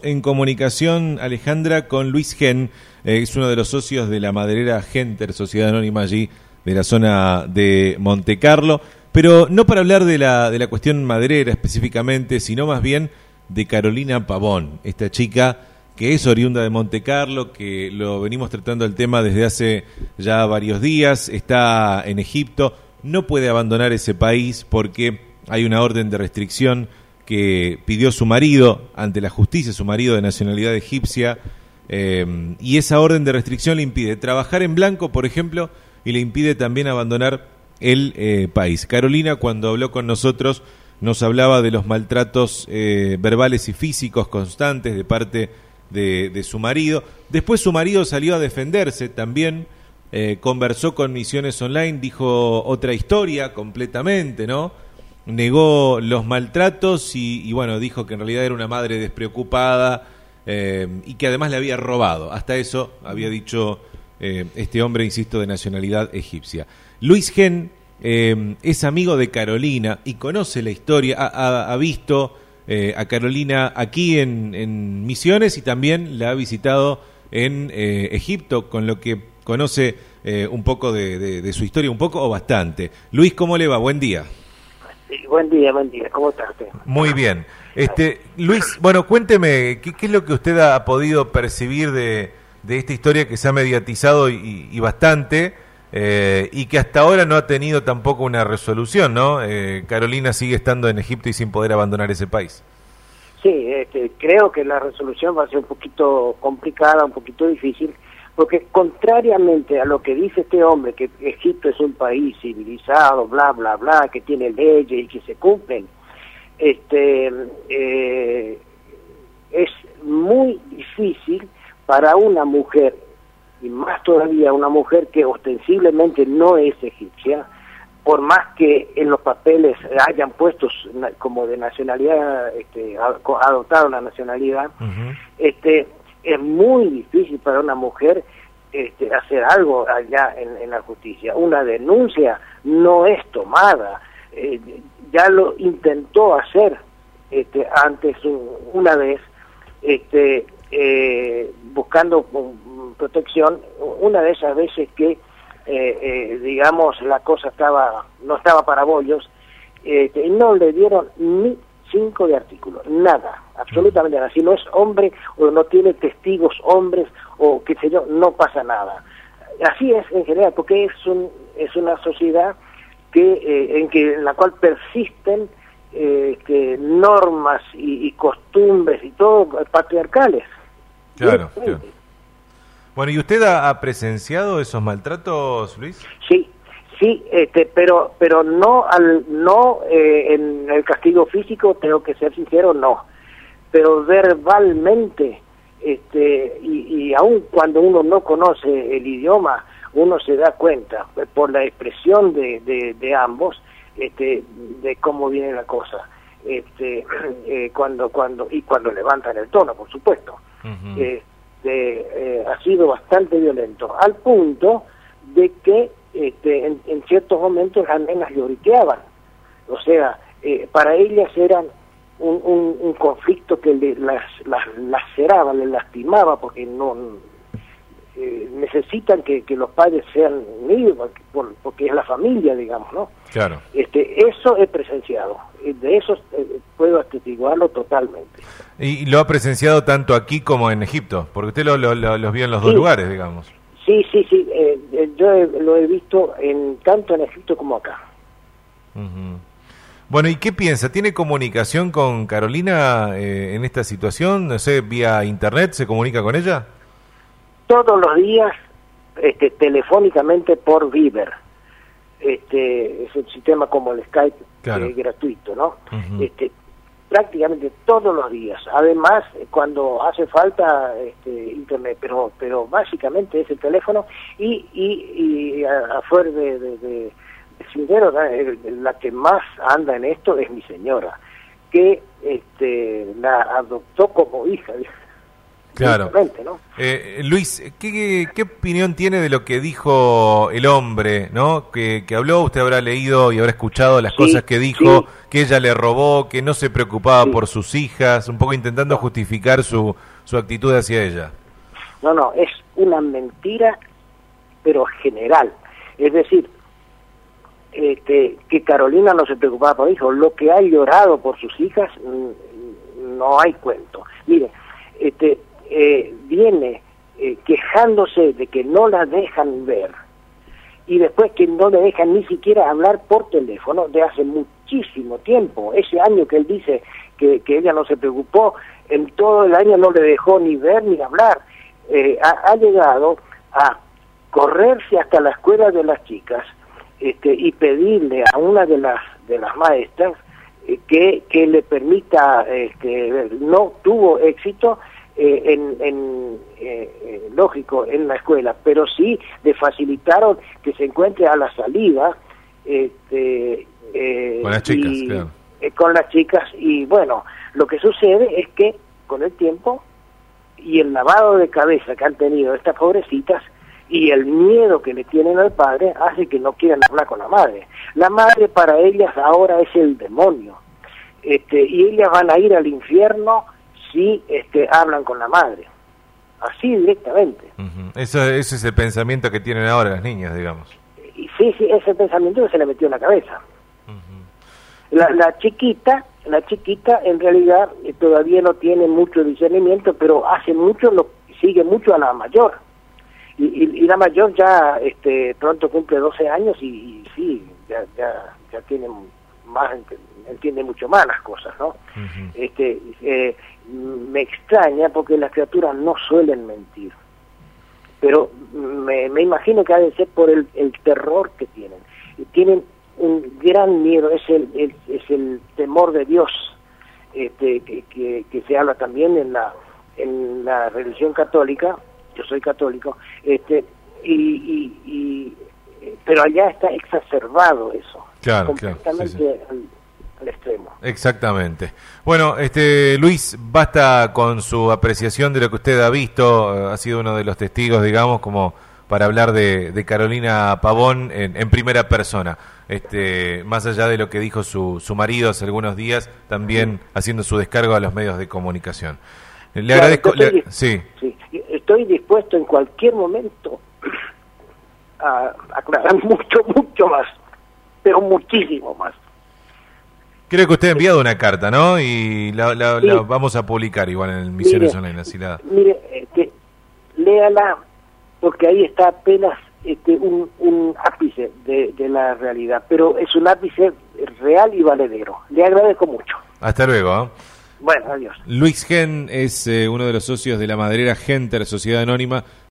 en comunicación, Alejandra, con Luis Gen, es uno de los socios de la maderera Genter, sociedad anónima allí de la zona de Montecarlo, pero no para hablar de la cuestión maderera específicamente, sino más bien de Carolina Pavón, esta chica que es oriunda de Montecarlo, que lo venimos tratando el tema desde hace ya varios días, está en Egipto, no puede abandonar ese país porque hay una orden de restricción que pidió su marido ante la justicia, su marido de nacionalidad egipcia, y esa orden de restricción le impide trabajar en blanco, por ejemplo, y le impide también abandonar el país. Carolina, cuando habló con nosotros, nos hablaba de los maltratos verbales y físicos constantes de parte de su marido. Después su marido salió a defenderse también, conversó con Misiones Online, dijo otra historia completamente, ¿no? Negó los maltratos y bueno, dijo que en realidad era una madre despreocupada y que además le había robado. Hasta eso había dicho este hombre, insisto, de nacionalidad egipcia. Luis Gen es amigo de Carolina y conoce la historia, ha visto a Carolina aquí en Misiones y también la ha visitado en Egipto, con lo que conoce un poco de su historia, un poco o bastante. Luis, ¿cómo le va? Buen día. Sí, buen día, ¿cómo está usted? Muy bien. Luis, bueno, cuénteme, ¿qué es lo que usted ha podido percibir de esta historia que se ha mediatizado y bastante, y que hasta ahora no ha tenido tampoco una resolución, ¿no? Carolina sigue estando en Egipto y sin poder abandonar ese país. Sí, creo que la resolución va a ser un poquito complicada, un poquito difícil, porque contrariamente a lo que dice este hombre, que Egipto es un país civilizado, bla, bla, bla, que tiene leyes y que se cumplen, es muy difícil para una mujer, y más todavía una mujer que ostensiblemente no es egipcia, por más que en los papeles hayan puestos como de nacionalidad, adoptado la nacionalidad, es muy difícil para una mujer hacer algo allá en la justicia. Una denuncia no es tomada. Ya lo intentó hacer antes una vez, buscando protección, una de esas veces que digamos la cosa no estaba para bollos, y no le dieron ni 5 de artículo, nada, absolutamente nada. Si no es hombre o no tiene testigos hombres o qué sé yo, no pasa nada. Así es en general, porque es una sociedad en la cual persisten normas y costumbres y todo patriarcales. Claro, claro. Bueno, ¿y usted ha presenciado esos maltratos, Luis? Sí, pero no en el castigo físico, tengo que ser sincero, no. Pero verbalmente, y aun cuando uno no conoce el idioma, uno se da cuenta por la expresión de ambos, de cómo viene la cosa. Cuando levantan el tono, por supuesto. Uh-huh. Ha sido bastante violento, al punto de que en ciertos momentos las nenas lloriqueaban. O sea, para ellas eran un conflicto que las laceraba, les lastimaba, porque necesitan que los padres sean unidos, porque es la familia, digamos, ¿no? Claro. Eso he presenciado, de eso puedo atestiguarlo totalmente. ¿Y lo ha presenciado tanto aquí como en Egipto? Porque usted los vio en los dos lugares, digamos. Sí, yo lo he visto tanto en Egipto como acá. Uh-huh. Bueno, ¿y qué piensa? ¿Tiene comunicación con Carolina en esta situación? No sé, vía internet, ¿se comunica con ella? Todos los días, telefónicamente por Viber. Es un sistema como el Skype, claro. Gratuito, ¿no? Uh-huh. Prácticamente todos los días. Además, cuando hace falta internet, pero básicamente es el teléfono y afuera de sincero, la que más anda en esto es mi señora, que la adoptó como hija. Claro. ¿No? Luis, ¿qué opinión tiene de lo que dijo el hombre, ¿no? Que habló, usted habrá leído y habrá escuchado las cosas que dijo, que ella le robó, que no se preocupaba por sus hijas, un poco intentando justificar su actitud hacia ella. No, es una mentira, pero general. Es decir, que Carolina no se preocupaba por hijos, lo que ha llorado por sus hijas, no hay cuento. Mire, viene quejándose de que no la dejan ver, y después que no le dejan ni siquiera hablar por teléfono de hace muchísimo tiempo. Ese año que él dice que ella no se preocupó, en todo el año no le dejó ni ver ni hablar. Ha llegado a correrse hasta la escuela de las chicas y pedirle a una de las maestras que le permita, no tuvo éxito lógico en la escuela, pero sí le facilitaron que se encuentre a la salida con las chicas, claro. Con las chicas. Y bueno, lo que sucede es que con el tiempo y el lavado de cabeza que han tenido estas pobrecitas y el miedo que le tienen al padre hace que no quieran hablar con la madre. La madre para ellas ahora es el demonio, y ellas van a ir al infierno si hablan con la madre, así directamente. Uh-huh. Ese es el pensamiento que tienen ahora las niñas, digamos. Y sí, ese pensamiento que se le metió en la cabeza. Uh-huh. La chiquita en realidad todavía no tiene mucho discernimiento, pero hace mucho, sigue mucho a la mayor. Y la mayor ya pronto cumple 12 años y sí, ya tiene más, entiende mucho más las cosas, ¿no? Uh-huh. Me extraña porque las criaturas no suelen mentir, pero me imagino que ha de ser por el terror que tienen. Tienen un gran miedo, es el temor de Dios, que se habla también en la religión católica. Yo soy católico, pero allá está exacerbado eso, claro, completamente sí. Al extremo. Exactamente. Bueno, Luis, basta con su apreciación de lo que usted ha visto, ha sido uno de los testigos, digamos, como para hablar de Carolina Pavón en primera persona, más allá de lo que dijo su marido hace algunos días, también haciendo su descargo a los medios de comunicación. Le agradezco. Sí. Estoy dispuesto en cualquier momento a aclarar mucho más, pero muchísimo más. Creo que usted ha enviado una carta, ¿no? Y la vamos a publicar igual en el Misiones Online, así la... Mire, léala, porque ahí está apenas un ápice de la realidad, pero es un ápice real y valedero. Le agradezco mucho. Hasta luego, ¿eh? Bueno, adiós. Luis Gen es uno de los socios de la maderera Genter, Sociedad Anónima.